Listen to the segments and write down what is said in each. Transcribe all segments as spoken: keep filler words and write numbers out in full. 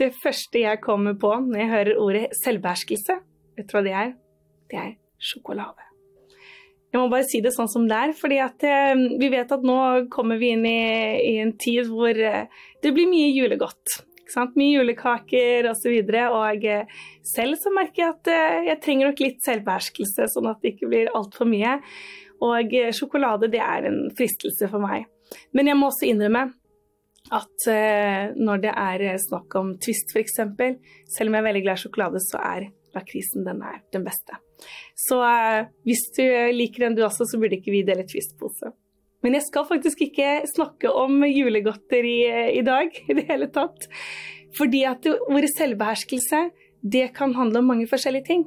Det første jeg kommer på når jeg hører ordet selvbeherskelse, vet du hva det er? Det er sjokolade. Jeg må bare si det sånn som det er, fordi at eh, vi vet at nå kommer vi inn i, i en tid hvor eh, det blir mye julegodt. Ikke sant? Mye julekaker og så videre, og eh, selv så merker jeg at eh, jeg trenger nok litt selvbeherskelse, sånn at det ikke blir alt for mye. Og eh, sjokolade, det er en fristelse for meg. Men jeg må også innrømme at uh, når det er snakk om twist for eksempel, selv om jeg er veldig glad i sjokolade, så er lakrisen den er den beste. Så uh, hvis du liker den du også, så burde ikke vi dele twistpose. Men jeg skal faktisk ikke snakke om julegodter i, i dag, i det hele tatt. Fordi at ordet selvbeherskelse, det kan handle om mange forskjellige ting.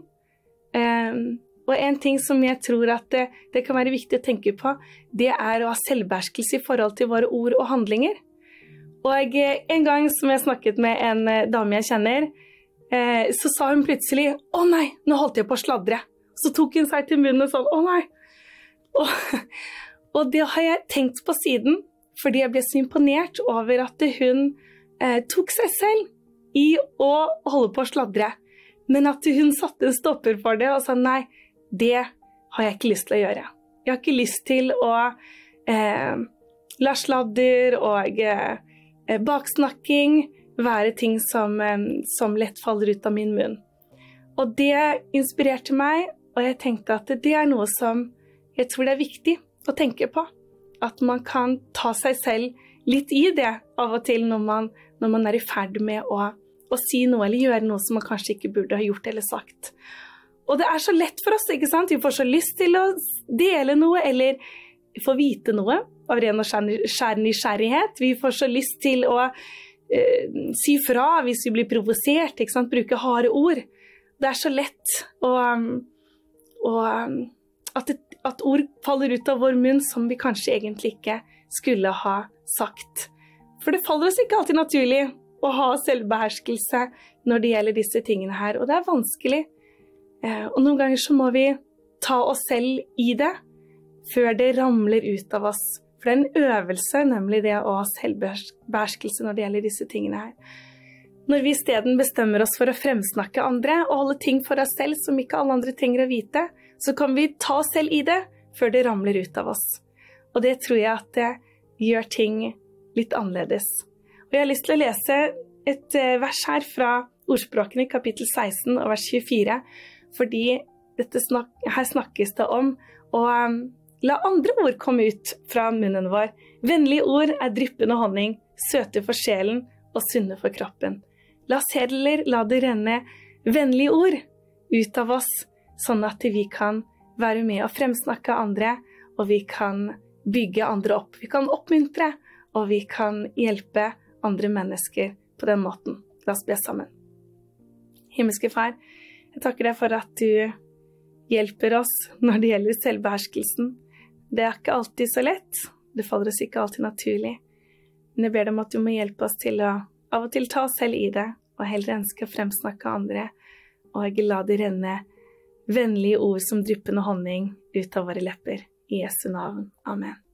Um, og en ting som jeg tror at det, det kan være viktig å tenke på, det er å ha selvbeherskelse i forhold til våre ord og handlinger. Og en gang som jeg snakket med en dame jeg kjenner, eh, så sa hun plutselig, «Å nei, nå holdt jeg på å sladre». Så tok hun seg til munnen og sa, «Å nei». Og, og det har jeg tenkt på siden, fordi jeg ble så imponert over at hun eh, tok seg selv i å holde på å sladre. Men at hun satte en stopper for det og sa, «Nei, det har jeg ikke lyst til å gjøre. Jeg har ikke lyst til å eh, la sladder og... Eh, baksnakking være ting som, som lett faller ut av min munn. Og det inspirerte meg, og jeg tenkte at det er noe som jeg tror det er viktig å tenke på. At man kan ta seg selv litt i det av og til når man, når man er i ferd med å, å si noe eller gjøre noe som man kanskje ikke burde ha gjort eller sagt. Og det er så lett for oss, ikke sant? Vi får så lyst til å dele noe eller få vite noe av ren og skjær nysgjerrighet. Vi får så lyst til å eh, si fra hvis vi blir provosert, ikke sant? Bruke harde ord. Det er så lett å, å, at, et, at ord faller ut av vår munn som vi kanskje egentlig ikke skulle ha sagt. For det faller oss ikke alltid naturlig å ha selvbeherskelse når det gjelder disse tingene her, og det er vanskelig. Eh, og noen ganger så må vi ta oss selv i det, før det ramler ut av oss. For det er en øvelse, nemlig det å ha selvbeherskelse når det gjelder disse tingene her. Når vi i stedet bestemmer oss for å fremsnakke andre og holde ting for oss selv som ikke alle andre trenger å vite, så kan vi ta oss selv i det før det ramler ut av oss. Og det tror jeg at det gjør ting litt annerledes. Og jeg har lyst til å lese et vers her fra Ordspråkene kapittel seksten og vers tjuefire, fordi dette snak her snakkes det om å la andre ord komme ut fra munnen vår. Vennlige ord er dryppende honning, søte for sjelen og sunne for kroppen. La oss heller la det renne vennlige ord ut av oss, sånn at vi kan være med og fremsnakke andre, og vi kan bygge andre opp. Vi kan oppmuntre, og vi kan hjelpe andre mennesker på den måten. La oss be sammen. Himmelske Far, jeg takker deg for at du hjelper oss når det gjelder selvbeherskelsen. Det er ikke alltid så lett, det faller oss ikke alltid naturlig, men jeg ber deg om at du må hjelpe oss til å av og til ta oss selv i det, og heller ønske å fremsnakke andre, og la det renne vennlige ord som dryppende honning ut av våre lepper. I Jesu navn. Amen.